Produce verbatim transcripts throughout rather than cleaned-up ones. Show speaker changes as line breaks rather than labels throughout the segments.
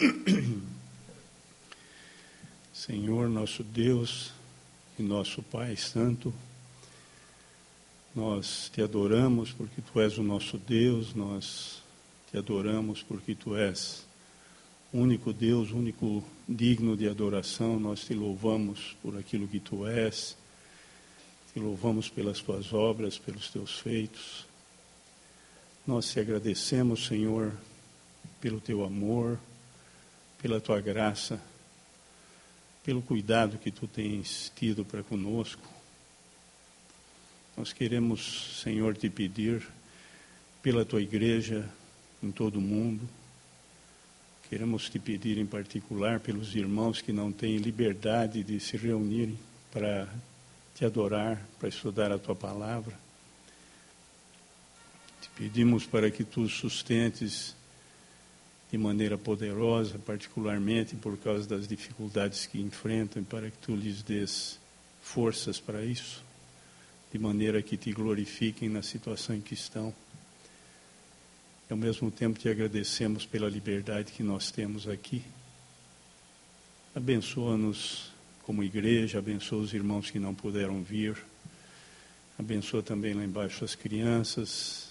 Senhor, nosso Deus e nosso Pai Santo, nós te adoramos porque Tu és o nosso Deus, nós te adoramos porque Tu és o único Deus, o único digno de adoração. Nós te louvamos por aquilo que Tu és, te louvamos pelas Tuas obras, pelos Teus feitos. Nós te agradecemos, Senhor, pelo Teu amor, pela Tua graça, pelo cuidado que Tu tens tido para conosco. Nós queremos, Senhor, te pedir pela Tua igreja em todo o mundo. Queremos te pedir em particular pelos irmãos que não têm liberdade de se reunirem para te adorar, para estudar a Tua palavra. Te pedimos para que Tu sustentes de maneira poderosa, particularmente por causa das dificuldades que enfrentam, para que Tu lhes dês forças para isso, de maneira que Te glorifiquem na situação em que estão. E ao mesmo tempo Te agradecemos pela liberdade que nós temos aqui. Abençoa-nos como igreja, abençoa os irmãos que não puderam vir, abençoa também lá embaixo as crianças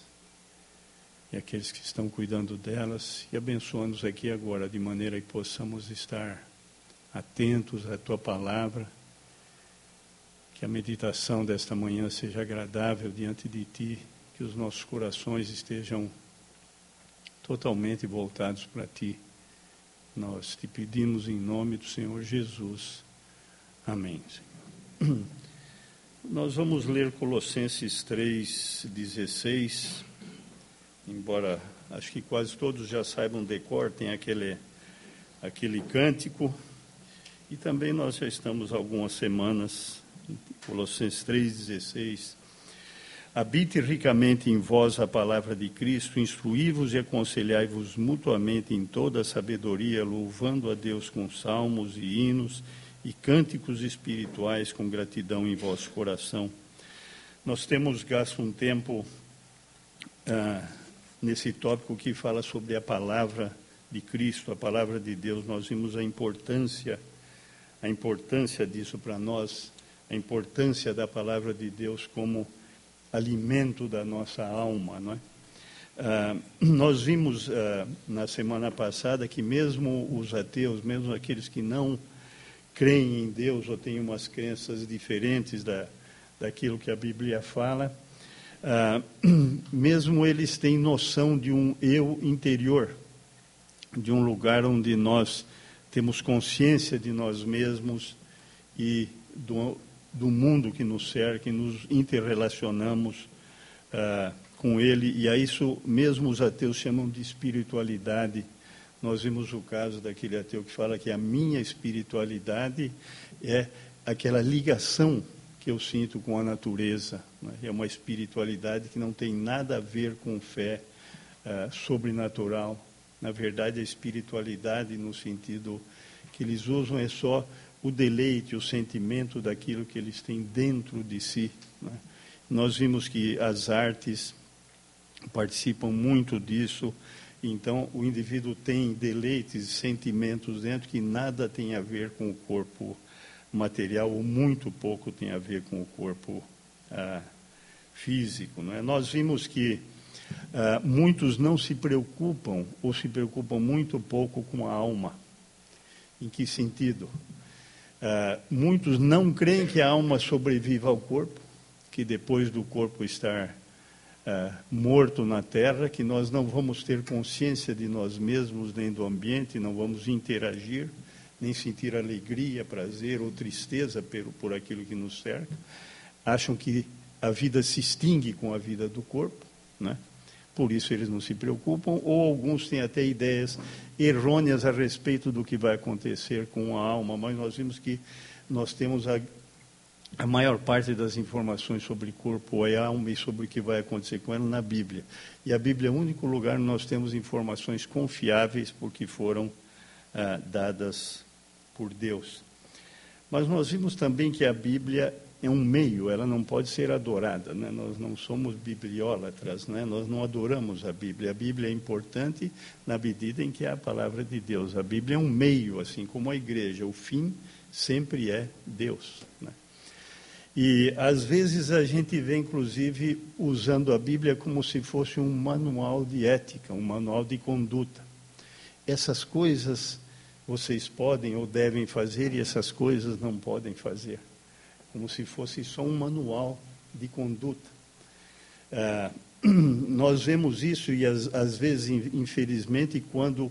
e aqueles que estão cuidando delas, e abençoa-nos aqui agora, de maneira que possamos estar atentos à Tua palavra, que a meditação desta manhã seja agradável diante de Ti, que os nossos corações estejam totalmente voltados para Ti. Nós te pedimos em nome do Senhor Jesus. Amém, Senhor. Nós vamos ler Colossenses três, dezesseis, embora acho que quase todos já saibam de cor, tem aquele, aquele cântico, e também nós já estamos algumas semanas em Colossenses três, dezesseis. Habite ricamente em vós a palavra de Cristo, instruí-vos e aconselhai-vos mutuamente em toda a sabedoria, louvando a Deus com salmos e hinos e cânticos espirituais com gratidão em vosso coração. Nós temos gasto um tempo ah, nesse tópico que fala sobre a palavra de Cristo, a palavra de Deus. Nós vimos a importância, a importância disso para nós, a importância da palavra de Deus como alimento da nossa alma, não é? Ah, nós vimos ah, na semana passada que mesmo os ateus, mesmo aqueles que não creem em Deus ou têm umas crenças diferentes da, daquilo que a Bíblia fala, ah, mesmo eles têm noção de um eu interior, de um lugar onde nós temos consciência de nós mesmos e do, do mundo que nos cerca, e nos interrelacionamos ah, com ele, e a isso mesmo os ateus chamam de espiritualidade. Nós vimos o caso daquele ateu que fala que a minha espiritualidade é aquela ligação que eu sinto com a natureza, né? É uma espiritualidade que não tem nada a ver com fé uh, sobrenatural. Na verdade, a espiritualidade, no sentido que eles usam, é só o deleite, o sentimento daquilo que eles têm dentro de si, né? Nós vimos que as artes participam muito disso. Então, o indivíduo tem deleites, sentimentos dentro que nada tem a ver com o corpo material, ou muito pouco tem a ver com o corpo ah, físico, não é? Nós vimos que ah, muitos não se preocupam, ou se preocupam muito pouco com a alma. Em que sentido? Ah, muitos não creem que a alma sobreviva ao corpo, que depois do corpo estar Uh, morto na terra, que nós não vamos ter consciência de nós mesmos, nem do ambiente, não vamos interagir, nem sentir alegria, prazer ou tristeza por, por aquilo que nos cerca. Acham que a vida se extingue com a vida do corpo, né? Por isso eles não se preocupam, ou alguns têm até ideias errôneas a respeito do que vai acontecer com a alma, mas nós vimos que nós temos a A maior parte das informações sobre corpo e alma e sobre o que vai acontecer com ela na Bíblia. E a Bíblia é o único lugar onde nós temos informações confiáveis porque foram ah, dadas por Deus. Mas nós vimos também que a Bíblia é um meio, ela não pode ser adorada, né? Nós não somos bibliólatras, né? Nós não adoramos a Bíblia. A Bíblia é importante na medida em que é a palavra de Deus. A Bíblia é um meio, assim como a igreja. O fim sempre é Deus, né? E, às vezes, a gente vê, inclusive, usando a Bíblia como se fosse um manual de ética, um manual de conduta. Essas coisas vocês podem ou devem fazer e essas coisas não podem fazer. Como se fosse só um manual de conduta. Ah, nós vemos isso e, às, às vezes, infelizmente, quando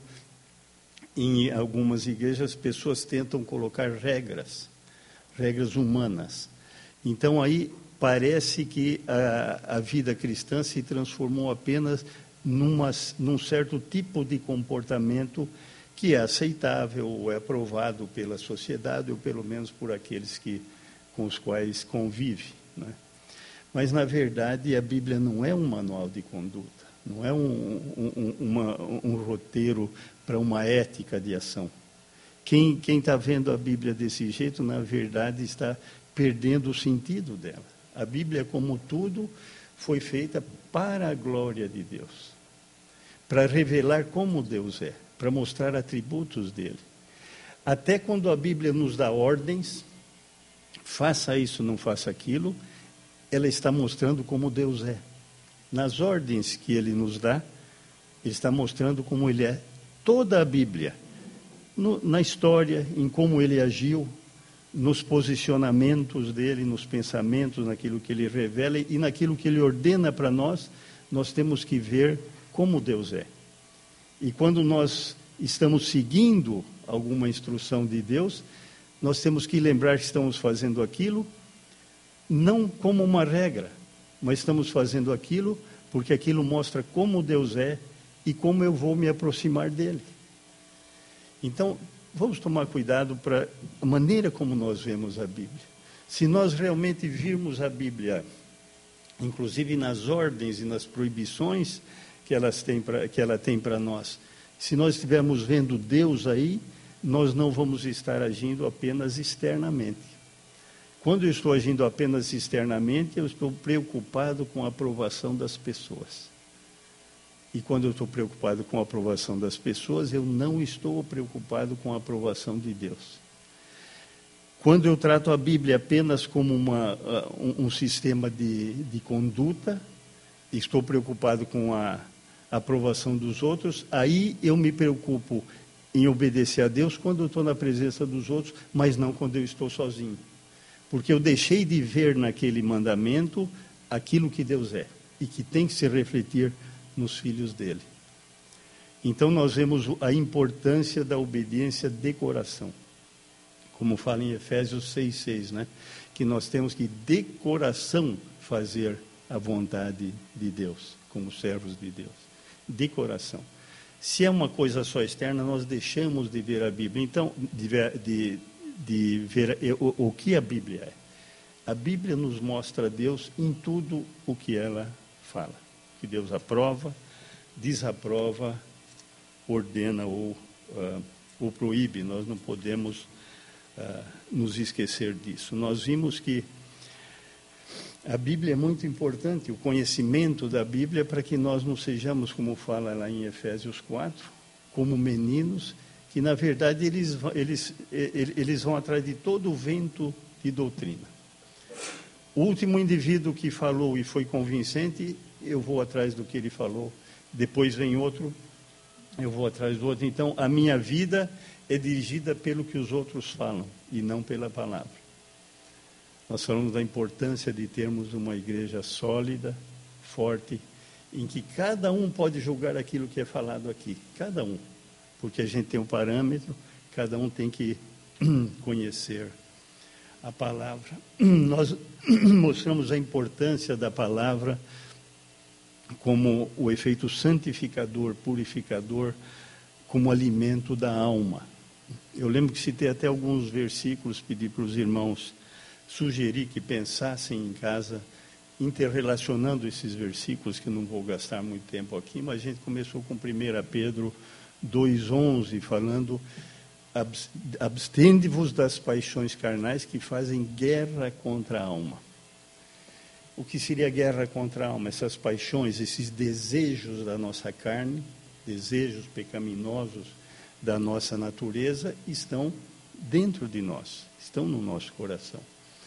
em algumas igrejas as pessoas tentam colocar regras, regras humanas. Então, aí parece que a, a vida cristã se transformou apenas numa, num certo tipo de comportamento que é aceitável ou é aprovado pela sociedade, ou pelo menos por aqueles que, com os quais convive, né? Mas, na verdade, a Bíblia não é um manual de conduta, não é um, um, uma, um roteiro para uma ética de ação. Quem está vendo a Bíblia desse jeito, na verdade, está perdendo o sentido dela. A Bíblia, como tudo, foi feita para a glória de Deus, para revelar como Deus é, para mostrar atributos dele. Até quando a Bíblia nos dá ordens, faça isso, não faça aquilo, ela está mostrando como Deus é. Nas ordens que ele nos dá, ele está mostrando como ele é. Toda a Bíblia, no, na história, em como ele agiu, nos posicionamentos dele, nos pensamentos, naquilo que ele revela e naquilo que ele ordena para nós, nós temos que ver como Deus é. E quando nós estamos seguindo alguma instrução de Deus, nós temos que lembrar que estamos fazendo aquilo não como uma regra, mas estamos fazendo aquilo porque aquilo mostra como Deus é e como eu vou me aproximar dele. Então, vamos tomar cuidado para a maneira como nós vemos a Bíblia. Se nós realmente virmos a Bíblia, inclusive nas ordens e nas proibições que, elas têm pra, que ela tem para nós, se nós estivermos vendo Deus aí, nós não vamos estar agindo apenas externamente. Quando eu estou agindo apenas externamente, eu estou preocupado com a aprovação das pessoas. E quando eu estou preocupado com a aprovação das pessoas, eu não estou preocupado com a aprovação de Deus. Quando eu trato a Bíblia apenas como uma, um, um sistema de, de conduta, estou preocupado com a aprovação dos outros, aí eu me preocupo em obedecer a Deus quando eu estou na presença dos outros, mas não quando eu estou sozinho. Porque eu deixei de ver naquele mandamento aquilo que Deus é e que tem que se refletir nos filhos dele. Então nós vemos a importância da obediência de coração. Como fala em Efésios seis, seis, né? Que nós temos que de coração fazer a vontade de Deus, como servos de Deus. De coração. Se é uma coisa só externa, nós deixamos de ver a Bíblia. Então, de ver, de, de ver o, o que a Bíblia é. A Bíblia nos mostra Deus em tudo o que ela fala. Que Deus aprova, desaprova, ordena ou, uh, ou proíbe. Nós não podemos uh, nos esquecer disso. Nós vimos que a Bíblia é muito importante, o conhecimento da Bíblia, para que nós não sejamos, como fala lá em Efésios quatro, como meninos, que na verdade eles, eles, eles vão atrás de todo o vento de doutrina. O último indivíduo que falou e foi convincente, eu vou atrás do que ele falou. Depois vem outro, eu vou atrás do outro. Então, a minha vida é dirigida pelo que os outros falam e não pela palavra. Nós falamos da importância de termos uma igreja sólida, forte, em que cada um pode julgar aquilo que é falado aqui. Cada um. Porque a gente tem um parâmetro, cada um tem que conhecer a palavra. Nós mostramos a importância da palavra como o efeito santificador, purificador, como alimento da alma. Eu lembro que citei até alguns versículos, pedi para os irmãos sugerir que pensassem em casa, interrelacionando esses versículos, que não vou gastar muito tempo aqui, mas a gente começou com primeira Pedro dois, onze, falando abstende-vos das paixões carnais que fazem guerra contra a alma. O que seria guerra contra a alma? Essas paixões, esses desejos da nossa carne, desejos pecaminosos da nossa natureza, estão dentro de nós, estão no nosso coração.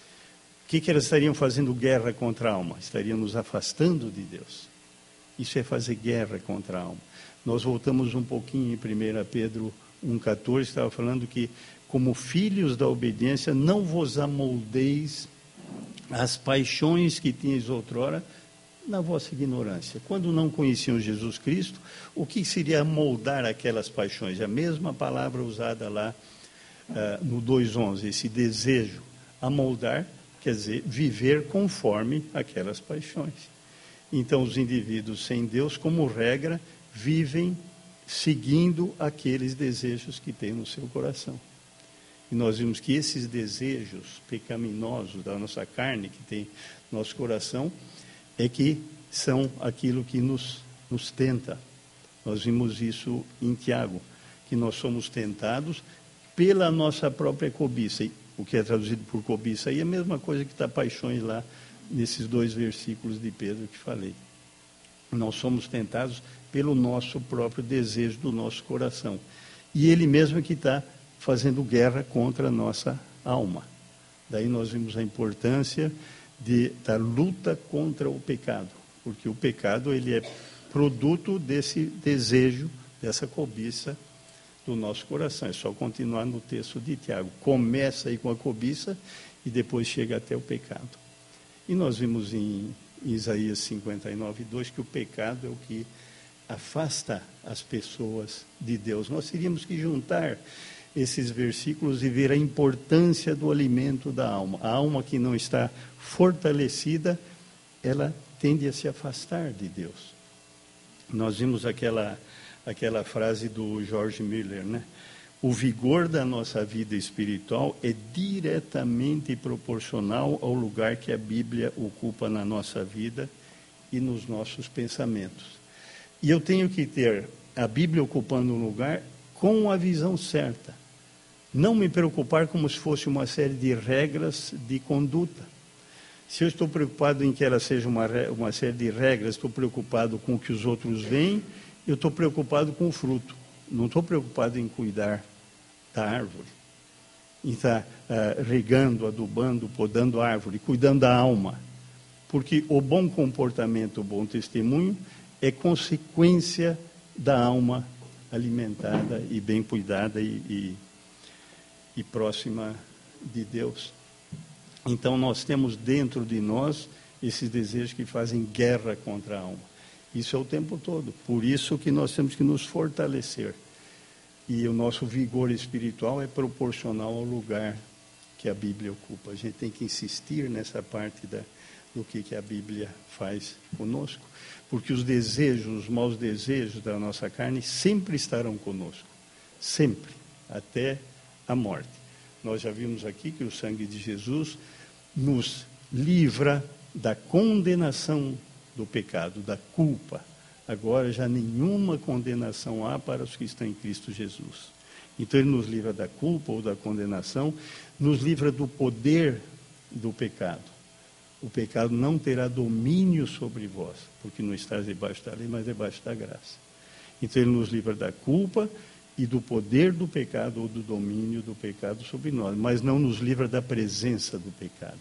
O que, que elas estariam fazendo guerra contra a alma? Estariam nos afastando de Deus. Isso é fazer guerra contra a alma. Nós voltamos um pouquinho em primeira Pedro um, catorze, estava falando que, como filhos da obediência, não vos amoldeis às paixões que tinhas outrora na vossa ignorância. Quando não conheciam Jesus Cristo, o que seria amoldar aquelas paixões? A mesma palavra usada lá uh, no dois onze, esse desejo. Amoldar quer dizer viver conforme aquelas paixões. Então, os indivíduos sem Deus, como regra, vivem seguindo aqueles desejos que têm no seu coração. E nós vimos que esses desejos pecaminosos da nossa carne, que tem no nosso coração, é que são aquilo que nos, nos tenta. Nós vimos isso em Tiago, que nós somos tentados pela nossa própria cobiça. E o que é traduzido por cobiça aí é a mesma coisa que está paixões lá nesses dois versículos de Pedro que falei. Nós somos tentados pelo nosso próprio desejo do nosso coração. E ele mesmo é que está fazendo guerra contra a nossa alma. Daí nós vimos a importância de, da luta contra o pecado, porque o pecado ele é produto desse desejo, dessa cobiça do nosso coração. É só continuar no texto de Tiago. Começa aí com a cobiça e depois chega até o pecado. E nós vimos em Isaías cinquenta e nove, dois, que o pecado é o que afasta as pessoas de Deus. Nós teríamos que juntar esses versículos e ver a importância do alimento da alma. A alma que não está fortalecida, ela tende a se afastar de Deus. Nós vimos aquela, aquela frase do George Miller, né? O vigor da nossa vida espiritual é diretamente proporcional ao lugar que a Bíblia ocupa na nossa vida e nos nossos pensamentos. E eu tenho que ter a Bíblia ocupando um lugar com a visão certa. Não me preocupar como se fosse uma série de regras de conduta. Se eu estou preocupado em que ela seja uma, uma série de regras, estou preocupado com o que os outros veem, eu estou preocupado com o fruto. Não estou preocupado em cuidar da árvore, em estar uh, regando, adubando, podando a árvore, cuidando da alma. Porque o bom comportamento, o bom testemunho, é consequência da alma alimentada e bem cuidada e, e, e próxima de Deus. Então, nós temos dentro de nós esses desejos que fazem guerra contra a alma. Isso é o tempo todo. Por isso que nós temos que nos fortalecer. E o nosso vigor espiritual é proporcional ao lugar que a Bíblia ocupa. A gente tem que insistir nessa parte da, do que, que a Bíblia faz conosco. Porque os desejos, os maus desejos da nossa carne sempre estarão conosco. Sempre. Até a morte. Nós já vimos aqui que o sangue de Jesus nos livra da condenação do pecado, da culpa. Agora já nenhuma condenação há para os que estão em Cristo Jesus. Então ele nos livra da culpa ou da condenação, nos livra do poder do pecado. O pecado não terá domínio sobre vós, porque não estás debaixo da lei, mas debaixo da graça. Então ele nos livra da culpa e do poder do pecado ou do domínio do pecado sobre nós, mas não nos livra da presença do pecado.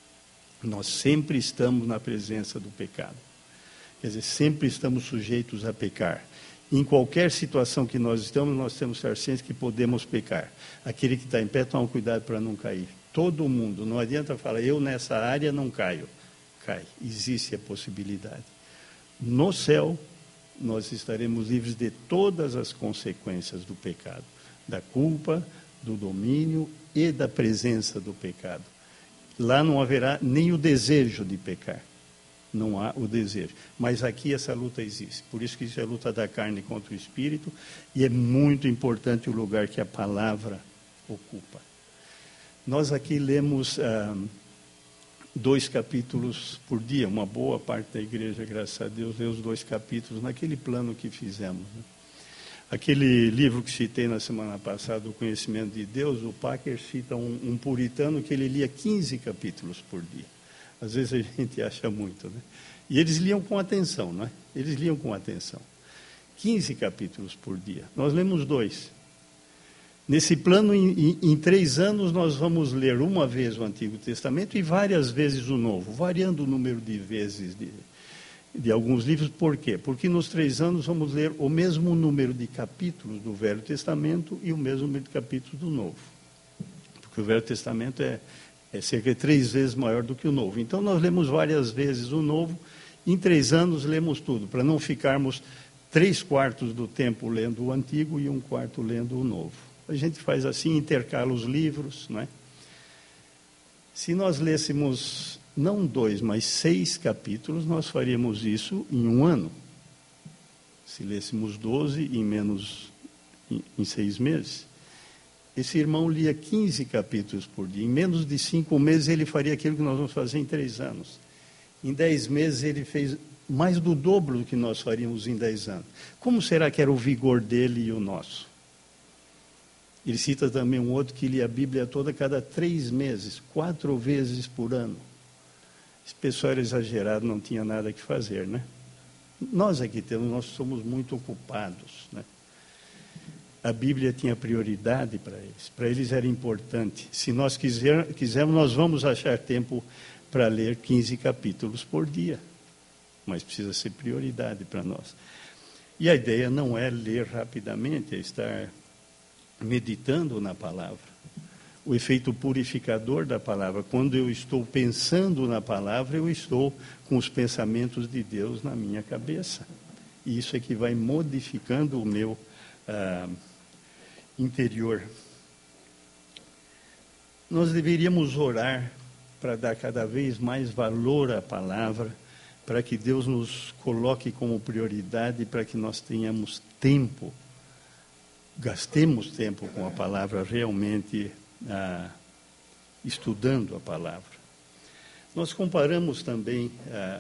Nós sempre estamos na presença do pecado. Quer dizer, sempre estamos sujeitos a pecar. Em qualquer situação que nós estamos, nós temos que estar cientes que podemos pecar. Aquele que está em pé, toma cuidado para não cair. Todo mundo, não adianta falar, eu nessa área não caio. Cai, existe a possibilidade. No céu, nós estaremos livres de todas as consequências do pecado. Da culpa, do domínio e da presença do pecado. Lá não haverá nem o desejo de pecar. Não há o desejo. Mas aqui essa luta existe. Por isso que isso é a luta da carne contra o espírito. E é muito importante o lugar que a palavra ocupa. Nós aqui lemos ah, dois capítulos por dia. Uma boa parte da igreja, graças a Deus, lê os dois capítulos naquele plano que fizemos. Né? Aquele livro que citei na semana passada, O Conhecimento de Deus, o Packer cita um, um puritano que ele lia quinze capítulos por dia. Às vezes a gente acha muito, né? E eles liam com atenção, não é? Eles liam com atenção. quinze capítulos por dia. Nós lemos dois. Nesse plano, em, em, em três anos, nós vamos ler uma vez o Antigo Testamento e várias vezes o Novo, variando o número de vezes de, de alguns livros. Por quê? Porque nos três anos vamos ler o mesmo número de capítulos do Velho Testamento e o mesmo número de capítulos do Novo. Porque o Velho Testamento é, é cerca de três vezes maior do que o Novo. Então, nós lemos várias vezes o Novo. Em três anos, lemos tudo, para não ficarmos três quartos do tempo lendo o Antigo e um quarto lendo o Novo. A gente faz assim, intercala os livros, não é? Se nós lêssemos, não dois, mas seis capítulos, nós faríamos isso em um ano. Se lêssemos doze em menos, em, em seis meses. Esse irmão lia quinze capítulos por dia. Em menos de cinco meses ele faria aquilo que nós vamos fazer em três anos. Em dez meses ele fez mais do dobro do que nós faríamos em dez anos. Como será que era o vigor dele e o nosso? Ele cita também um outro que lia a Bíblia toda a cada três meses, quatro vezes por ano. Esse pessoal era exagerado, não tinha nada que fazer, né? Nós aqui temos, nós somos muito ocupados, né? A Bíblia tinha prioridade para eles, para eles era importante. Se nós quiser, quisermos, nós vamos achar tempo para ler quinze capítulos por dia, mas precisa ser prioridade para nós. E a ideia não é ler rapidamente, é estar meditando na palavra. O efeito purificador da palavra. Quando eu estou pensando na palavra, eu estou com os pensamentos de Deus na minha cabeça. E isso é que vai modificando o meu ah, interior. Nós deveríamos orar para dar cada vez mais valor à palavra, para que Deus nos coloque como prioridade, para que nós tenhamos tempo, gastemos tempo com a palavra, realmente ah, estudando a palavra. Nós comparamos também, ah,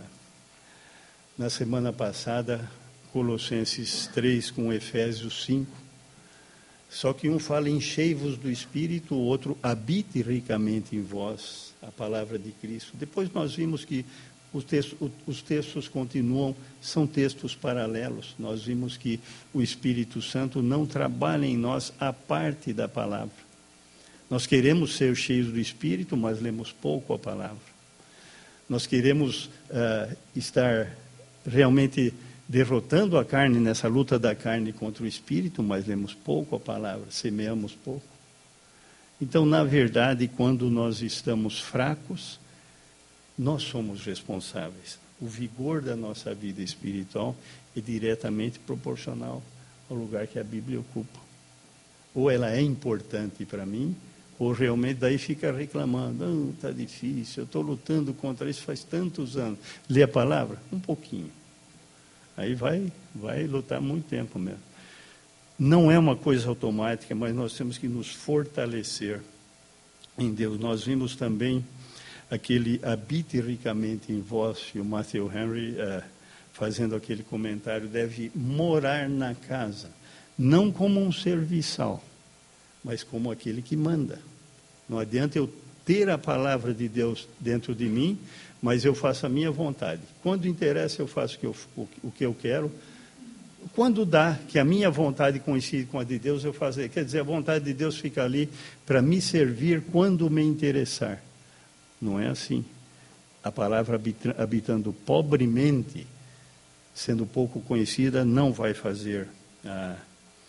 na semana passada, Colossenses três com Efésios cinco, só que um fala enchei-vos do Espírito, o outro habite ricamente em vós a palavra de Cristo. Depois nós vimos que os textos, os textos continuam, são textos paralelos. Nós vimos que o Espírito Santo não trabalha em nós a parte da palavra. Nós queremos ser cheios do Espírito, mas lemos pouco a palavra. Nós queremos uh, estar realmente derrotando a carne nessa luta da carne contra o Espírito, mas lemos pouco a palavra, semeamos pouco. Então, na verdade, quando nós estamos fracos, nós somos responsáveis. O vigor da nossa vida espiritual é diretamente proporcional ao lugar que a Bíblia ocupa. Ou ela é importante para mim, ou realmente daí fica reclamando, ah, está difícil, eu estou lutando contra isso faz tantos anos. Lê a palavra? Um pouquinho. Aí vai, vai lutar muito tempo mesmo. Não é uma coisa automática, mas nós temos que nos fortalecer em Deus. Nós vimos também aquele habite ricamente em vós, e o Matthew Henry, uh, fazendo aquele comentário, deve morar na casa, não como um serviçal, mas como aquele que manda. Não adianta eu ter a palavra de Deus dentro de mim, mas eu faço a minha vontade. Quando interessa, eu faço o que eu, o, o que eu quero. Quando dá, que a minha vontade coincide com a de Deus, eu faço. Quer dizer, a vontade de Deus fica ali para me servir quando me interessar. Não é assim. A palavra habitando pobremente, sendo pouco conhecida, não vai fazer ah,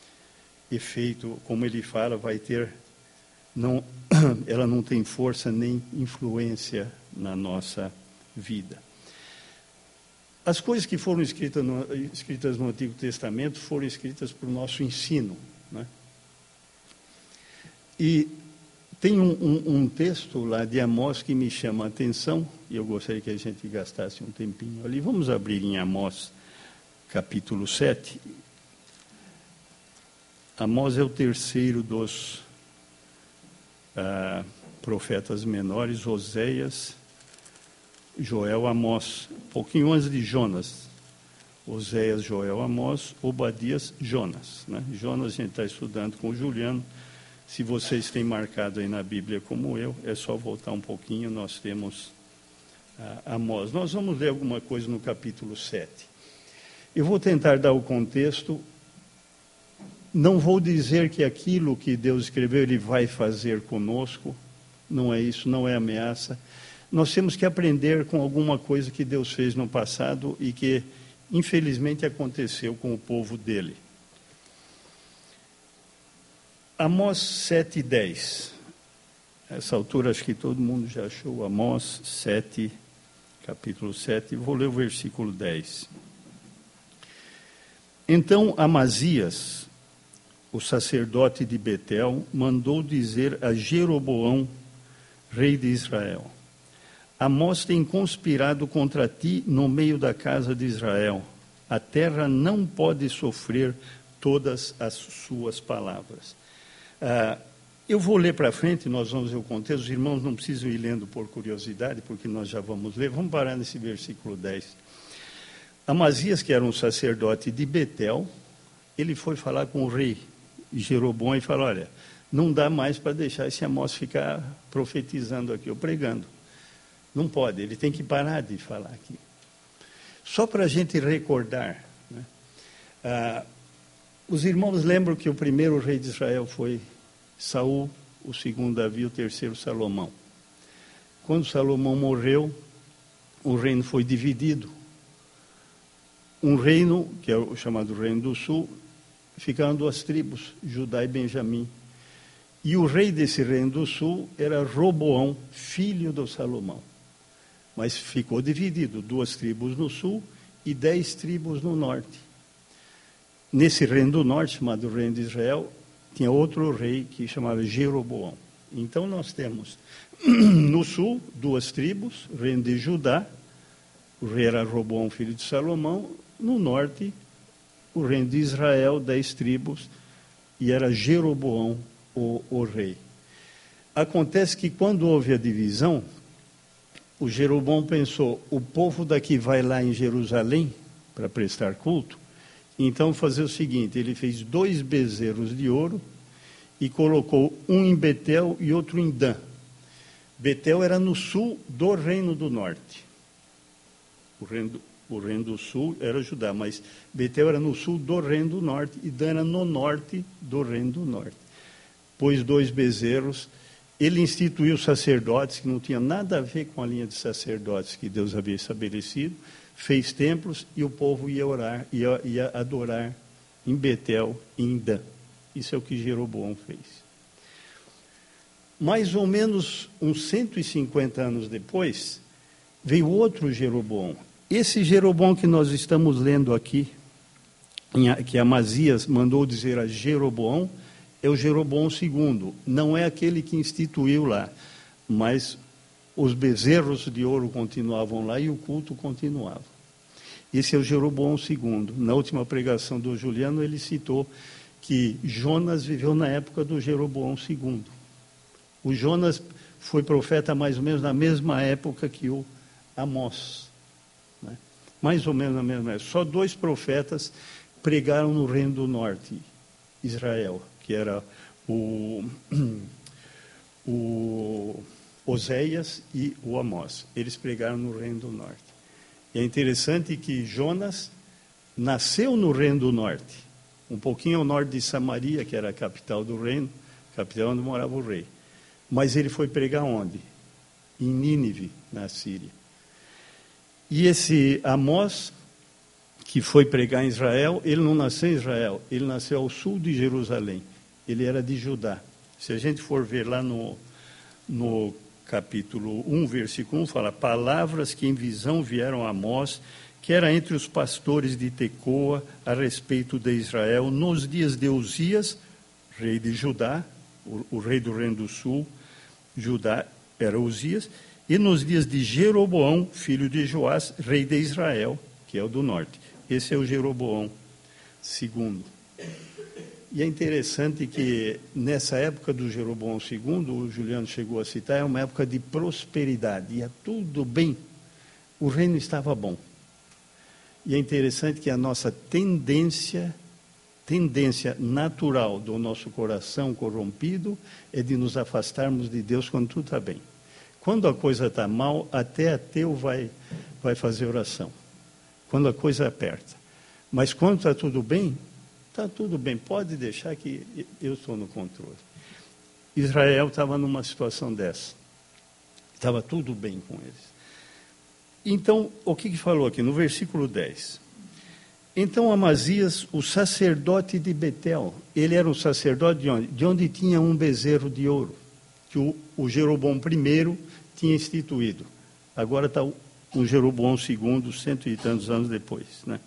efeito, como ele fala, vai ter, não, ela não tem força nem influência na nossa vida. As coisas que foram escritas no, escritas no Antigo Testamento foram escritas para o nosso ensino, né? E tem um, um, um texto lá de Amós que me chama a atenção, e eu gostaria que a gente gastasse um tempinho ali. Vamos abrir em Amós, capítulo sete. Amós é o terceiro dos ah, profetas menores, Oséias, Joel, Amós, um pouquinho antes de Jonas. Oséias, Joel, Amós, Obadias, Jonas. Né? Jonas a gente está estudando com o Juliano. Se vocês têm marcado aí na Bíblia como eu, é só voltar um pouquinho, nós temos ah, Amós. Nós vamos ler alguma coisa no capítulo sete. Eu vou tentar dar o contexto. Não vou dizer que aquilo que Deus escreveu Ele vai fazer conosco. Não é isso, não é ameaça. Nós temos que aprender com alguma coisa que Deus fez no passado e que, infelizmente, aconteceu com o povo dele. Amós sete, dez. Essa altura, acho que todo mundo já achou. Amós sete, capítulo sete. Vou ler o versículo dez. Então, Amazias, o sacerdote de Betel, mandou dizer a Jeroboão, rei de Israel: Amós tem conspirado contra ti no meio da casa de Israel. A terra não pode sofrer todas as suas palavras. Ah, eu vou ler para frente, nós vamos ver o contexto. Os irmãos não precisam ir lendo por curiosidade, porque nós já vamos ler. Vamos parar nesse versículo dez. Amazias, que era um sacerdote de Betel, ele foi falar com o rei Jeroboão e falou: olha, não dá mais para deixar esse Amós ficar profetizando aqui, ou pregando. Não pode, ele tem que parar de falar aqui. Só para a gente recordar, né? ah, os irmãos lembram que o primeiro rei de Israel foi Saul, o segundo Davi, o terceiro Salomão. Quando Salomão morreu, o reino foi dividido. Um reino, que é o chamado Reino do Sul, ficaram duas tribos, Judá e Benjamim. E o rei desse Reino do Sul era Roboão, filho do Salomão. Mas ficou dividido, duas tribos no sul e dez tribos no norte. Nesse reino do norte, chamado Reino de Israel, tinha outro rei que chamava Jeroboão. Então nós temos no sul duas tribos, o reino de Judá, o rei era Roboão, filho de Salomão. No norte, o reino de Israel, dez tribos, e era Jeroboão o, o rei. Acontece que quando houve a divisão, o Jeroboão pensou: o povo daqui vai lá em Jerusalém para prestar culto, então fazer o seguinte, ele fez dois bezerros de ouro e colocou um em Betel e outro em Dan. Betel era no sul do Reino do Norte. O Reino do, o reino do Sul era Judá, mas Betel era no sul do Reino do Norte e Dan era no norte do Reino do Norte. Pôs dois bezerros. Ele instituiu sacerdotes, que não tinha nada a ver com a linha de sacerdotes que Deus havia estabelecido, fez templos e o povo ia orar, ia, ia adorar em Betel e em Dan. Isso é o que Jeroboão fez. Mais ou menos uns cento e cinquenta anos depois, veio outro Jeroboão. Esse Jeroboão que nós estamos lendo aqui, que Amazias mandou dizer a Jeroboão, é o Jeroboão segundo, não é aquele que instituiu lá, mas os bezerros de ouro continuavam lá e o culto continuava. Esse é o Jeroboão segundo. Na última pregação do Juliano, ele citou que Jonas viveu na época do Jeroboão segundo. O Jonas foi profeta mais ou menos na mesma época que o Amós, né? Mais ou menos na mesma época. Só dois profetas pregaram no Reino do Norte, Israel, que era o, o Oséias e o Amós. Eles pregaram no Reino do Norte. E é interessante que Jonas nasceu no Reino do Norte, um pouquinho ao norte de Samaria, que era a capital do reino, capital onde morava o rei. Mas ele foi pregar onde? Em Nínive, na Síria. E esse Amós, que foi pregar em Israel, ele não nasceu em Israel, ele nasceu ao sul de Jerusalém. Ele era de Judá. Se a gente for ver lá no, no capítulo um, versículo um, fala: palavras que em visão vieram a Amós, que era entre os pastores de Tecoa, a respeito de Israel, nos dias de Uzias, rei de Judá, o, o rei do Reino do Sul, Judá era Uzias, e nos dias de Jeroboão, filho de Joás, rei de Israel, que é o do norte. Esse é o Jeroboão segundo. E é interessante que nessa época do Jeroboão segundo, o Juliano chegou a citar, é uma época de prosperidade, ia tudo bem, o reino estava bom. E é interessante que a nossa tendência, tendência natural do nosso coração corrompido é de nos afastarmos de Deus quando tudo está bem. Quando a coisa está mal, até ateu vai, vai fazer oração. Quando a coisa aperta. Mas quando está tudo bem, está tudo bem. Pode deixar que eu estou no controle. Israel estava numa situação dessa. Estava tudo bem com eles. Então, o que, que falou aqui? No versículo dez. Então Amazias, o sacerdote de Betel, ele era um sacerdote de onde? De onde tinha um bezerro de ouro, que o, o Jeroboão primeiro tinha instituído. Agora está o, o Jeroboão segundo, cento e tantos anos depois, né?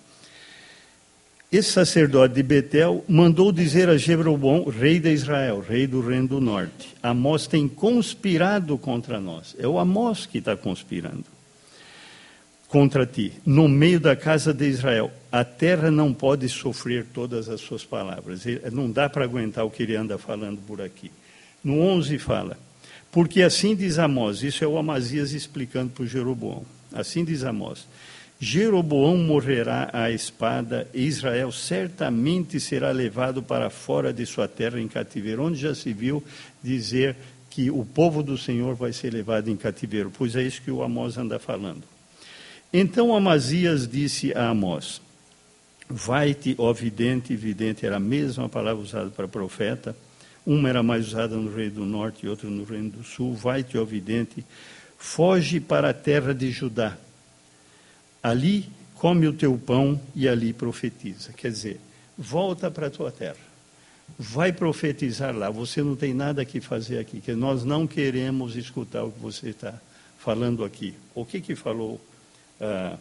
Esse sacerdote de Betel mandou dizer a Jeroboão, rei de Israel, rei do reino do norte: Amós tem conspirado contra nós. É o Amós que está conspirando contra ti, no meio da casa de Israel. A terra não pode sofrer todas as suas palavras. Não dá para aguentar o que ele anda falando por aqui. No onze fala, porque assim diz Amós, isso é o Amazias explicando para o Jeroboão. Assim diz Amós, Jeroboão morrerá à espada, e Israel certamente será levado para fora de sua terra em cativeiro. Onde já se viu dizer que o povo do Senhor vai ser levado em cativeiro? Pois é isso que o Amós anda falando. Então Amazias disse a Amós, vai-te, ó vidente, vidente era a mesma palavra usada para profeta, uma era mais usada no reino do norte e outra no reino do sul, vai-te, ó vidente, foge para a terra de Judá, ali come o teu pão e ali profetiza. Quer dizer, volta para a tua terra, vai profetizar lá, você não tem nada que fazer aqui, que nós não queremos escutar o que você está falando aqui. O que que falou? Ah,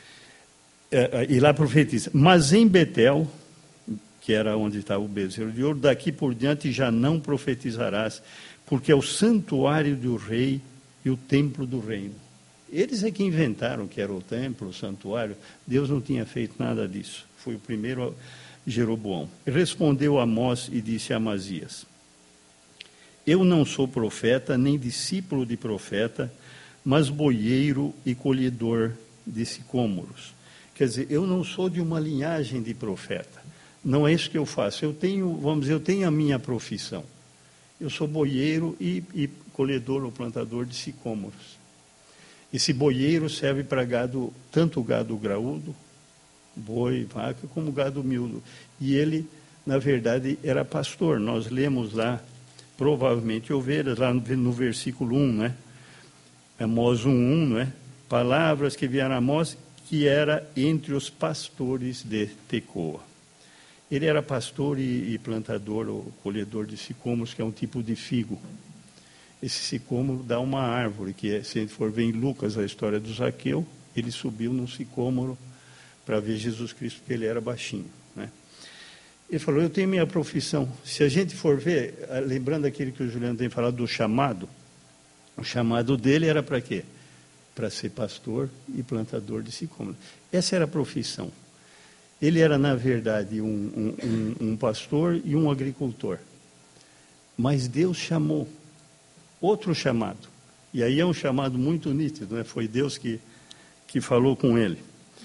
ah, e lá profetiza, mas em Betel, que era onde estava o bezerro de ouro, daqui por diante já não profetizarás, porque é o santuário do rei e o templo do reino. Eles é que inventaram que era o templo, o santuário. Deus não tinha feito nada disso. Foi o primeiro Jeroboão. Respondeu Amós e disse a Amazias, eu não sou profeta, nem discípulo de profeta, mas boieiro e colhedor de sicômoros. Quer dizer, eu não sou de uma linhagem de profeta. Não é isso que eu faço. Eu tenho, vamos dizer, eu tenho a minha profissão. Eu sou boieiro e, e colhedor ou plantador de sicômoros. Esse boieiro serve para gado, tanto gado graúdo, boi, vaca, como gado miúdo. E ele, na verdade, era pastor. Nós lemos lá, provavelmente, ovelhas, lá no, no versículo um, né? Amós um, um, não é? Palavras que vieram a Amós, que era entre os pastores de Tecoa. Ele era pastor e, e plantador, ou colhedor de sicômoros, que é um tipo de figo. Esse sicômoro dá uma árvore, que é, se a gente for ver em Lucas a história do Zaqueu, ele subiu num sicômoro para ver Jesus Cristo, porque ele era baixinho, né? Ele falou, eu tenho minha profissão. Se a gente for ver, lembrando aquele que o Juliano tem falado do chamado, o chamado dele era para quê? Para ser pastor e plantador de sicômoro. Essa era a profissão. Ele era, na verdade, um, um, um, um pastor e um agricultor. Mas Deus chamou outro chamado. E aí é um chamado muito nítido, né? Foi Deus que, que falou com ele.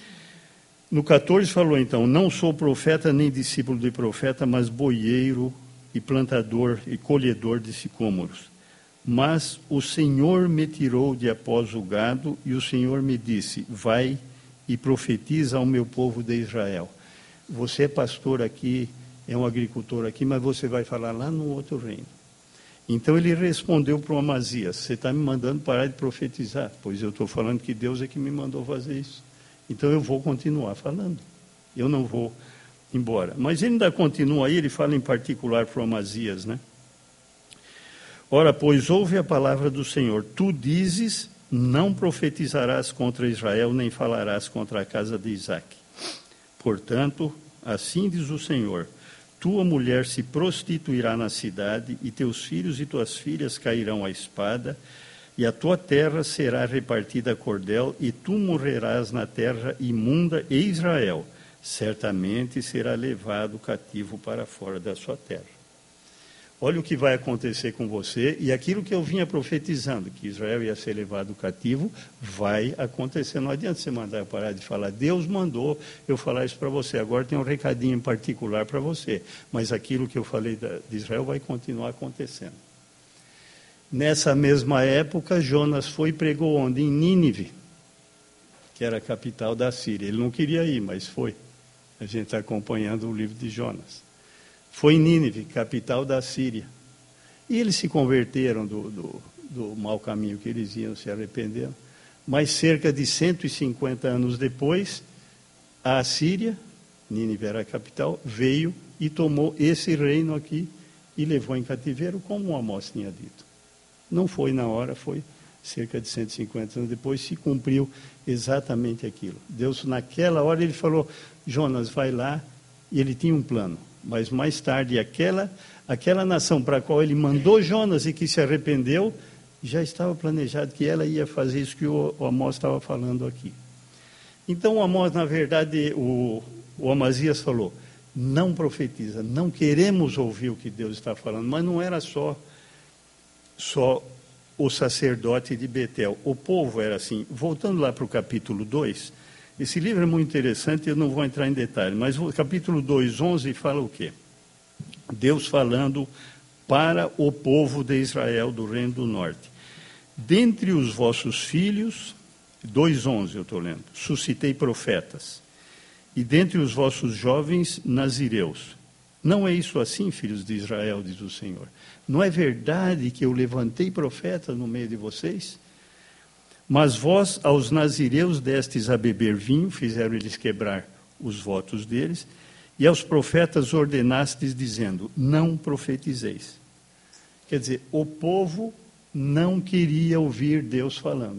No catorze falou então, não sou profeta nem discípulo de profeta, mas boieiro e plantador e colhedor de sicômoros. Mas o Senhor me tirou de após o gado, e o Senhor me disse, vai e profetiza ao meu povo de Israel. Você é pastor aqui, é um agricultor aqui, mas você vai falar lá no outro reino. Então ele respondeu para o Amazias, você está me mandando parar de profetizar? Pois eu estou falando que Deus é que me mandou fazer isso. Então eu vou continuar falando, eu não vou embora. Mas ele ainda continua aí, ele fala em particular para o Amazias, né? Ora, pois, ouve a palavra do Senhor. Tu dizes, não profetizarás contra Israel, nem falarás contra a casa de Isaque. Portanto, assim diz o Senhor, tua mulher se prostituirá na cidade, e teus filhos e tuas filhas cairão à espada, e a tua terra será repartida a cordel, e tu morrerás na terra imunda, e Israel certamente será levado cativo para fora da sua terra. olha o que vai acontecer com você, e aquilo que eu vinha profetizando, que Israel ia ser levado cativo, vai acontecer. Não adianta você mandar eu parar de falar. Deus mandou eu falar isso para você. Agora tem um recadinho em particular para você. Mas aquilo que eu falei de Israel vai continuar acontecendo. Nessa mesma época, Jonas foi e pregou onde? Em Nínive, que era a capital da Síria. Ele não queria ir, mas foi. A gente está acompanhando o livro de Jonas. Foi em Nínive, capital da Síria. E eles se converteram do, do, do mau caminho que eles iam, se arrependeram. Mas cerca de cento e cinquenta anos depois, a Assíria, Nínive era a capital, veio e tomou esse reino aqui e levou em cativeiro, como Amós tinha dito. Não foi na hora, foi cerca de cento e cinquenta anos depois, se cumpriu exatamente aquilo. Deus, naquela hora, ele falou, Jonas, vai lá, e ele tinha um plano. Mas mais tarde, aquela, aquela nação para a qual ele mandou Jonas e que se arrependeu, já estava planejado que ela ia fazer isso que o, o Amós estava falando aqui. Então, o Amós, na verdade, o, o Amazias falou, não profetiza, não queremos ouvir o que Deus está falando, mas não era só, só o sacerdote de Betel, o povo era assim. Voltando lá para o capítulo dois, esse livro é muito interessante, eu não vou entrar em detalhe, mas o capítulo dois, onze, fala o quê? Deus falando para o povo de Israel do Reino do Norte. Dentre os vossos filhos, dois, onze eu estou lendo, suscitei profetas, e dentre os vossos jovens, nazireus. Não é isso assim, filhos de Israel, diz o Senhor? Não é verdade que eu levantei profetas no meio de vocês? Mas vós, aos nazireus, destes a beber vinho, fizeram eles quebrar os votos deles, e aos profetas ordenastes, dizendo, não profetizeis. Quer dizer, o povo não queria ouvir Deus falando.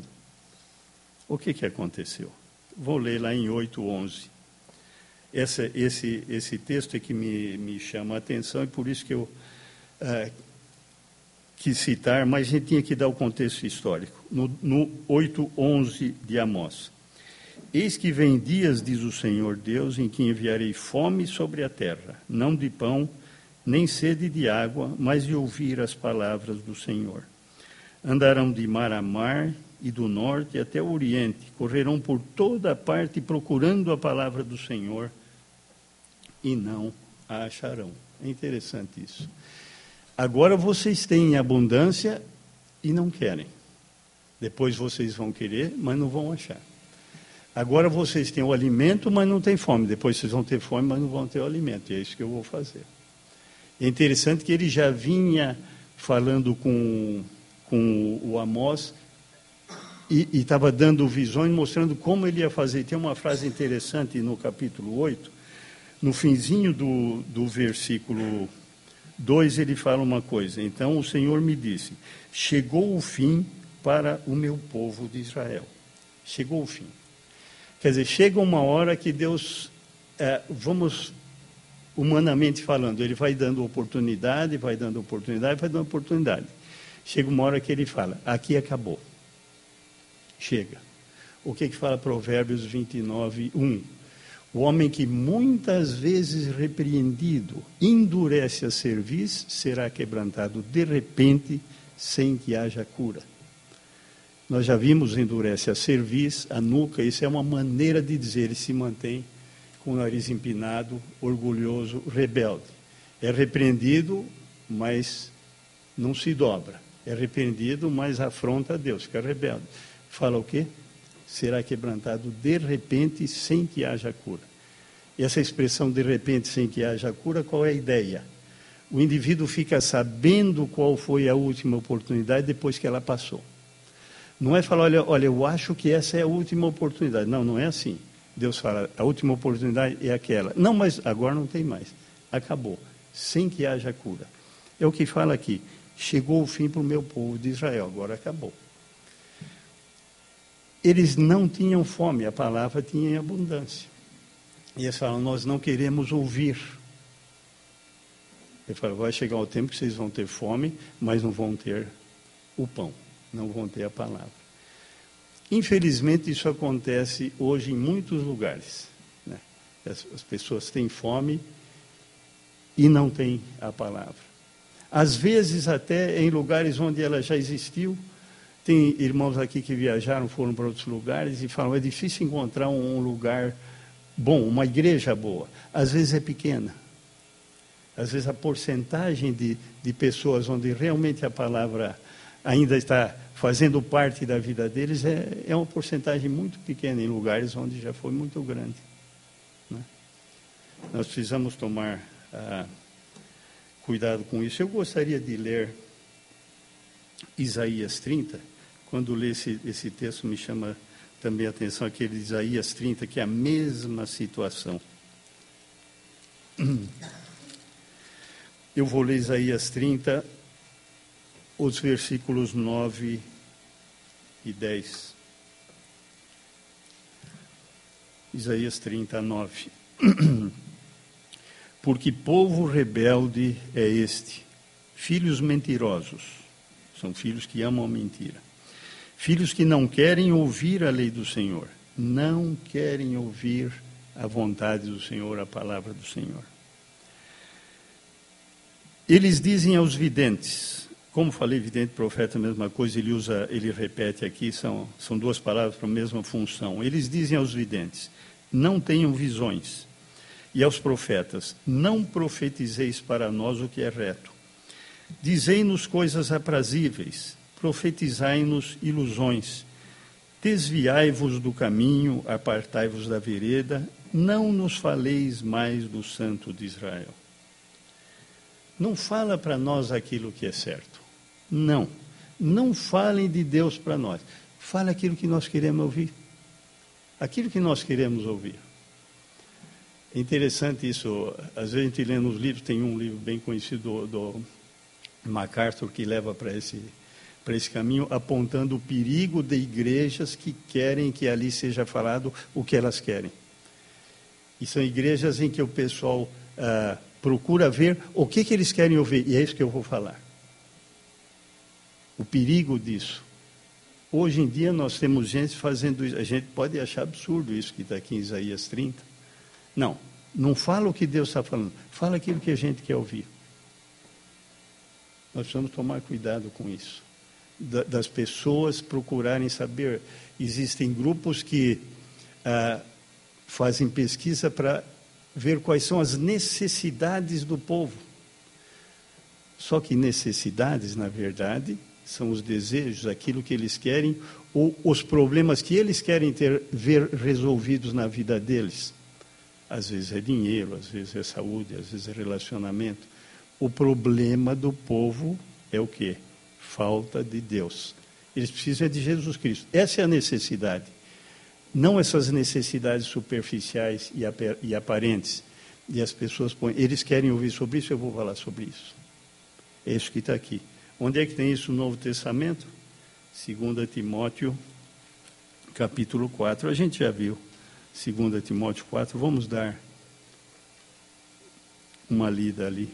O que, que aconteceu? Vou ler lá em oito, onze. Essa, esse, esse texto é que me, me chama a atenção, e por isso que eu ah, quis citar, mas a gente tinha que dar o contexto histórico. No, no oito, onze de Amós. Eis que vem dias, diz o Senhor Deus, em que enviarei fome sobre a terra, não de pão, nem sede de água, mas de ouvir as palavras do Senhor. Andarão de mar a mar, e do norte até o oriente, correrão por toda a parte procurando a palavra do Senhor, e não a acharão. É interessante isso. Agora vocês têm abundância e não querem. Depois vocês vão querer, mas não vão achar. Agora vocês têm o alimento, mas não têm fome. Depois vocês vão ter fome, mas não vão ter o alimento. E é isso que eu vou fazer. É interessante que ele já vinha falando com, com o Amós e estava dando visões, mostrando como ele ia fazer. Tem uma frase interessante no capítulo oito, no finzinho do, do versículo dois, ele fala uma coisa. Então o Senhor me disse, chegou o fim para o meu povo de Israel. Chegou o fim. Quer dizer, chega uma hora que Deus, é, vamos, humanamente falando, ele vai dando oportunidade, vai dando oportunidade, vai dando oportunidade. Chega uma hora que ele fala, aqui acabou. Chega. O que que fala Provérbios vinte e nove, um? O homem que muitas vezes repreendido, endurece a cerviz, será quebrantado de repente, sem que haja cura. Nós já vimos, endurece a cerviz, a nuca, isso é uma maneira de dizer, ele se mantém com o nariz empinado, orgulhoso, rebelde. É repreendido, mas não se dobra. É repreendido, mas afronta a Deus, fica rebelde. Fala o quê? Será quebrantado de repente, sem que haja cura. E essa expressão de repente, sem que haja cura, qual é a ideia? O indivíduo fica sabendo qual foi a última oportunidade depois que ela passou. Não é falar, olha, olha, eu acho que essa é a última oportunidade. Não, não é assim. Deus fala, a última oportunidade é aquela. Não, mas agora não tem mais. Acabou. Sem que haja cura. É o que fala aqui. Chegou o fim para o meu povo de Israel. Agora acabou. Eles não tinham fome. A palavra tinha em abundância. E eles falam, nós não queremos ouvir. Ele fala, vai chegar o tempo que vocês vão ter fome, mas não vão ter o pão. Não vão ter a palavra. Infelizmente, isso acontece hoje em muitos lugares. Né? As, as pessoas têm fome e não têm a palavra. Às vezes até em lugares onde ela já existiu. Tem irmãos aqui que viajaram, foram para outros lugares e falam, é difícil encontrar um lugar bom, uma igreja boa. Às vezes é pequena. Às vezes a porcentagem de, de pessoas onde realmente a palavra ainda está fazendo parte da vida deles é, é uma porcentagem muito pequena em lugares onde já foi muito grande. Né? Nós precisamos tomar ah, cuidado com isso. Eu gostaria de ler Isaías trinta. Quando lê esse, esse texto, me chama também a atenção aquele de Isaías trinta, que é a mesma situação. Eu vou ler Isaías trinta, os versículos nove e dez. Isaías trinta, nove. Porque povo rebelde é este, filhos mentirosos, são filhos que amam a mentira. Filhos que não querem ouvir a lei do Senhor, não querem ouvir a vontade do Senhor, a palavra do Senhor. Eles dizem aos videntes, como falei, vidente, profeta, a mesma coisa, ele usa, ele repete aqui, são, são duas palavras para a mesma função. Eles dizem aos videntes, não tenham visões, e aos profetas, não profetizeis para nós o que é reto. Dizei-nos coisas aprazíveis, profetizai-nos ilusões. Desviai-vos do caminho, apartai-vos da vereda, não nos faleis mais do Santo de Israel. Não fala para nós aquilo que é certo. Não. Não falem de Deus para nós. Fala aquilo que nós queremos ouvir. Aquilo que nós queremos ouvir. É interessante isso. Às vezes a gente lê nos livros, tem um livro bem conhecido do, do MacArthur que leva para esse, para esse caminho, apontando o perigo de igrejas que querem que ali seja falado o que elas querem. E são igrejas em que o pessoal ah, procura ver o que, que eles querem ouvir, e é isso que eu vou falar. O perigo disso. Hoje em dia nós temos gente fazendo isso, a gente pode achar absurdo isso que está aqui em Isaías trinta. Não, não fala o que Deus está falando, fala aquilo que a gente quer ouvir. Nós precisamos tomar cuidado com isso. Da, das pessoas procurarem saber. Existem grupos que ah, fazem pesquisa para ver quais são as necessidades do povo. Só que necessidades, na verdade, são os desejos, aquilo que eles querem, ou os problemas que eles querem ter, ver resolvidos na vida deles. Às vezes é dinheiro, às vezes é saúde, às vezes é relacionamento. O problema do povo é o quê? Falta de Deus. Eles precisam de Jesus Cristo. Essa é a necessidade. Não essas necessidades superficiais e, e aparentes. E as pessoas põem. Eles querem ouvir sobre isso, eu vou falar sobre isso. É isso que está aqui. Onde é que tem isso no Novo Testamento? Segunda Timóteo, capítulo quatro. A gente já viu. Segunda Timóteo quatro. Vamos dar uma lida ali.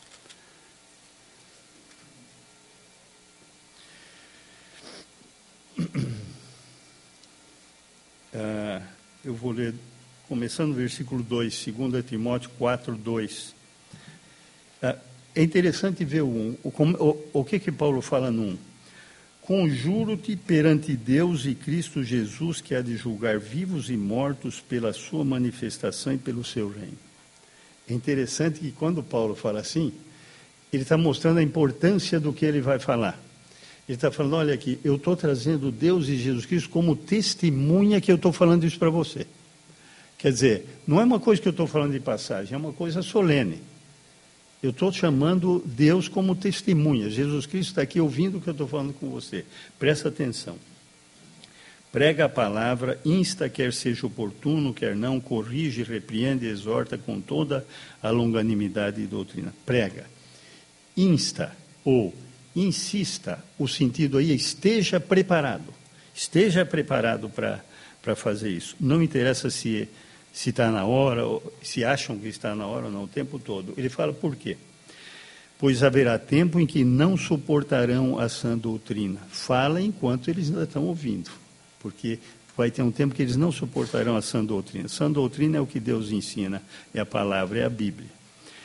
Uh, eu vou ler, começando no versículo dois, segunda Timóteo quatro, dois. Uh, é interessante ver o um. O, o, o que que Paulo fala no um? Conjuro-te perante Deus e Cristo Jesus, que há de julgar vivos e mortos pela sua manifestação e pelo seu reino. É interessante que quando Paulo fala assim, ele está mostrando a importância do que ele vai falar. Ele está falando, olha aqui, eu estou trazendo Deus e Jesus Cristo como testemunha que eu estou falando isso para você. Quer dizer, não é uma coisa que eu estou falando de passagem, é uma coisa solene. Eu estou chamando Deus como testemunha. Jesus Cristo está aqui ouvindo o que eu estou falando com você. Presta atenção. Prega a palavra, insta, quer seja oportuno, quer não, corrige, repreende, exorta com toda a longanimidade e doutrina. Prega. Insta ou insista, o sentido aí é esteja preparado. Esteja preparado para para fazer isso. Não interessa se se está na hora, ou se acham que está na hora ou não, o tempo todo. Ele fala por quê? Pois haverá tempo em que não suportarão a sã doutrina. Fala enquanto eles ainda estão ouvindo, porque vai ter um tempo que eles não suportarão a sã doutrina. Sã doutrina é o que Deus ensina, é a palavra, é a Bíblia.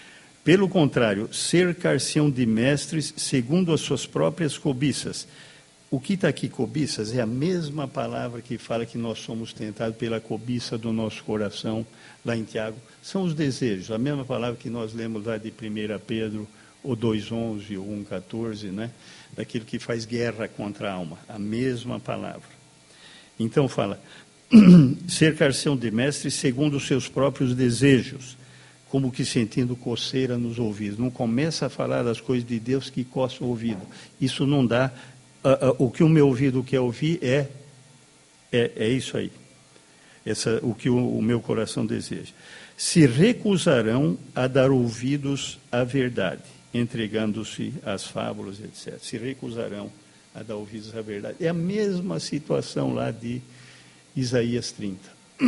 Pelo contrário, cercar-se-ão de mestres segundo as suas próprias cobiças. O que está aqui, cobiças, é a mesma palavra que fala que nós somos tentados pela cobiça do nosso coração, lá em Tiago. São os desejos, a mesma palavra que nós lemos lá de primeira Pedro, ou dois, onze, ou um, catorze, né? Daquilo que faz guerra contra a alma, a mesma palavra. Então fala, cercar-se-ão de mestres segundo os seus próprios desejos, como que sentindo coceira nos ouvidos. Não começa a falar das coisas de Deus que coça o ouvido. Isso não dá... Uh, uh, o que o meu ouvido quer ouvir é, é, é isso aí. Essa, o que o, o meu coração deseja. Se recusarão a dar ouvidos à verdade, entregando-se às fábulas, etcétera. Se recusarão a dar ouvidos à verdade. É a mesma situação lá de Isaías trinta.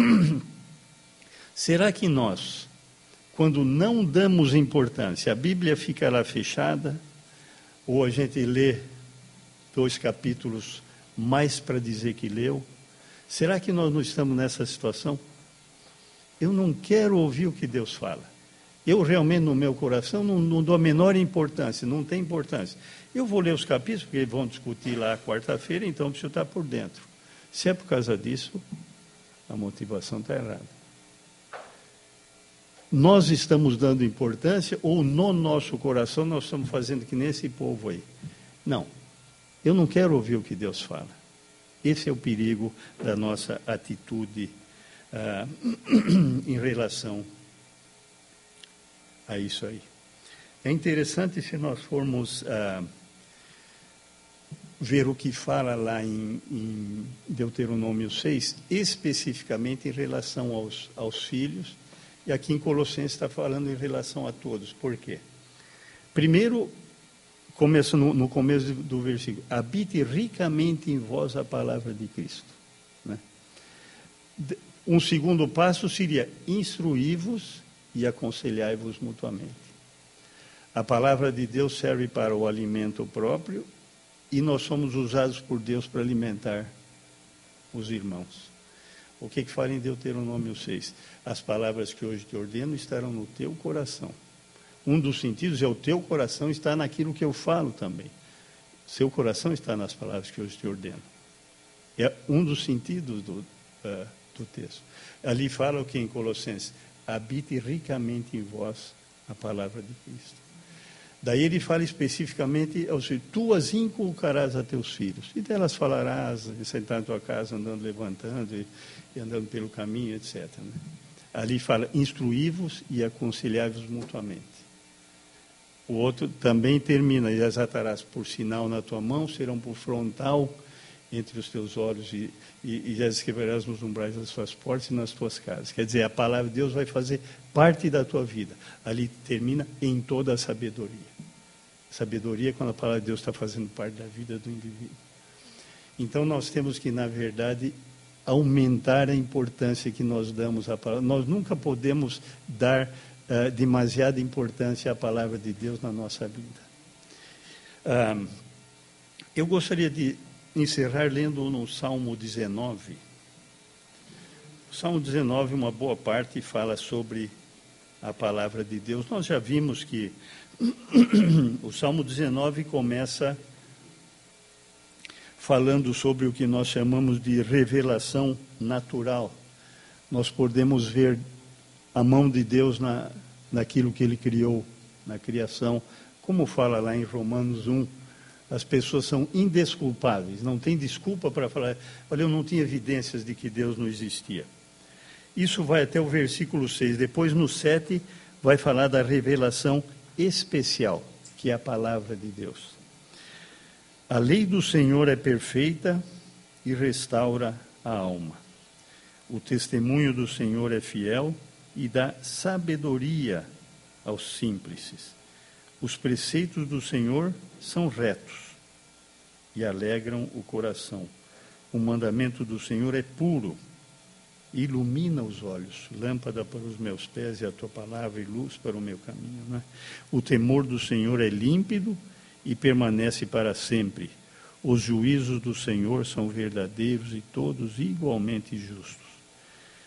Será que nós, quando não damos importância, a Bíblia fica lá fechada, ou a gente lê dois capítulos mais para dizer que leu, será que nós não estamos nessa situação? Eu não quero ouvir o que Deus fala. Eu realmente, no meu coração, não, não dou a menor importância, não tem importância. Eu vou ler os capítulos, porque vão discutir lá quarta-feira, então preciso estar por dentro. Se é por causa disso, a motivação está errada. Nós estamos dando importância, ou no nosso coração nós estamos fazendo que nem esse povo aí. Não. Eu não quero ouvir o que Deus fala. Esse é o perigo da nossa atitude ah, em relação a isso aí. É interessante se nós formos ah, ver o que fala lá em, em Deuteronômio seis, especificamente em relação aos, aos filhos, e aqui em Colossenses está falando em relação a todos. Por quê? Primeiro, começa no, no começo do versículo, habite ricamente em vós a palavra de Cristo. Né? Um segundo passo seria, instruí-vos e aconselhai-vos mutuamente. A palavra de Deus serve para o alimento próprio e nós somos usados por Deus para alimentar os irmãos. O que que fala em Deuteronômio seis? As palavras que hoje te ordeno estarão no teu coração. Um dos sentidos é o teu coração está naquilo que eu falo também. Seu coração está nas palavras que hoje te ordeno. É um dos sentidos do, uh, do texto. Ali fala o que em Colossenses? Habite ricamente em vós a palavra de Cristo. Daí ele fala especificamente, ou seja, tu as inculcarás a teus filhos, e delas falarás, sentar na tua casa, andando, levantando, e, e andando pelo caminho, etcétera. Né? Ali fala, instruí-vos e aconselhai-vos mutuamente. O outro também termina, e as atarás por sinal na tua mão, serão por frontal entre os teus olhos, e, e, e as escreverás nos umbrais das tuas portas e nas tuas casas. Quer dizer, a palavra de Deus vai fazer parte da tua vida. Ali termina em toda a sabedoria. Sabedoria é quando a palavra de Deus está fazendo parte da vida do indivíduo. Então nós temos que, na verdade, aumentar a importância que nós damos à palavra. Nós nunca podemos dar Uh, demasiada importância à palavra de Deus na nossa vida. Uh, eu gostaria de encerrar lendo no Salmo dezenove. O Salmo dezenove, uma boa parte, fala sobre a palavra de Deus. Nós já vimos que o Salmo dezenove começa falando sobre o que nós chamamos de revelação natural. Nós podemos ver a mão de Deus na, naquilo que Ele criou, na criação. Como fala lá em Romanos um, as pessoas são indesculpáveis, não tem desculpa para falar, olha, eu não tinha evidências de que Deus não existia. Isso vai até o versículo seis. Depois, no sete, vai falar da revelação especial, que é a palavra de Deus. A lei do Senhor é perfeita e restaura a alma. O testemunho do Senhor é fiel e dá sabedoria aos simples. Os preceitos do Senhor são retos e alegram o coração. O mandamento do Senhor é puro, ilumina os olhos, lâmpada para os meus pés e a tua palavra e luz para o meu caminho. Né? O temor do Senhor é límpido e permanece para sempre. Os juízos do Senhor são verdadeiros e todos igualmente justos.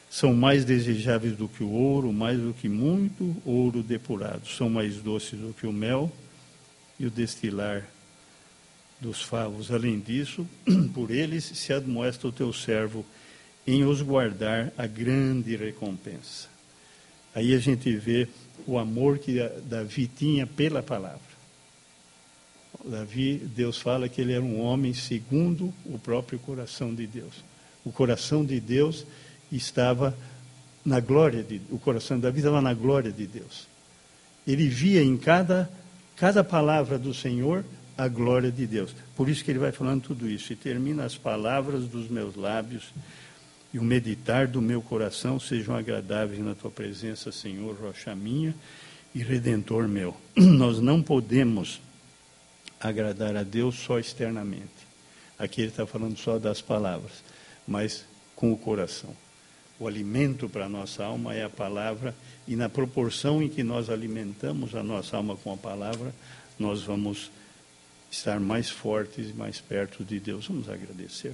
São mais desejáveis do que o ouro, mais do que muito ouro depurado. São mais doces do que o mel e o destilar dos favos. Além disso, por eles se admoesta o teu servo em os guardar a grande recompensa. Aí a gente vê o amor que Davi tinha pela palavra. Davi, Deus fala que ele era um homem segundo o próprio coração de Deus. O coração de Deus estava na glória de o coração de Davi estava na glória de Deus. Ele via em cada cada palavra do Senhor a glória de Deus. Por isso que ele vai falando tudo isso. E termina: as palavras dos meus lábios e o meditar do meu coração sejam agradáveis na tua presença, Senhor, rocha minha e redentor meu. Nós não podemos agradar a Deus só externamente. Aqui ele está falando só das palavras, mas com o coração. O alimento para a nossa alma é a palavra, e na proporção em que nós alimentamos a nossa alma com a palavra, nós vamos estar mais fortes e mais perto de Deus. Vamos agradecer.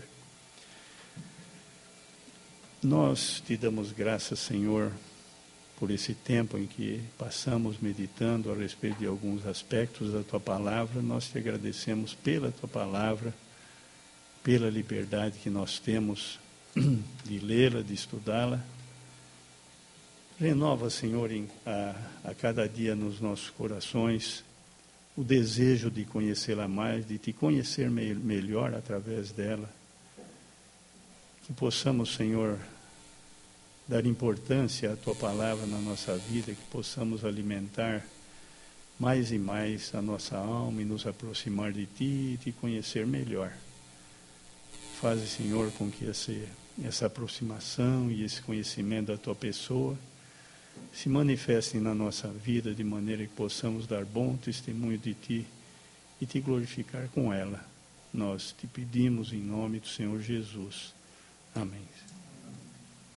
Nós te damos graças, Senhor, por esse tempo em que passamos meditando a respeito de alguns aspectos da tua palavra. Nós te agradecemos pela tua palavra, pela liberdade que nós temos de lê-la, de estudá-la. Renova, Senhor, em, a, a cada dia nos nossos corações o desejo de conhecê-la mais, de te conhecer me, melhor através dela. Que possamos, Senhor, dar importância à tua palavra na nossa vida, que possamos alimentar mais e mais a nossa alma e nos aproximar de ti e te conhecer melhor. Faze, Senhor, com que esse, essa aproximação e esse conhecimento da tua pessoa se manifestem na nossa vida de maneira que possamos dar bom testemunho de ti e te glorificar com ela. Nós te pedimos em nome do Senhor Jesus. Amém.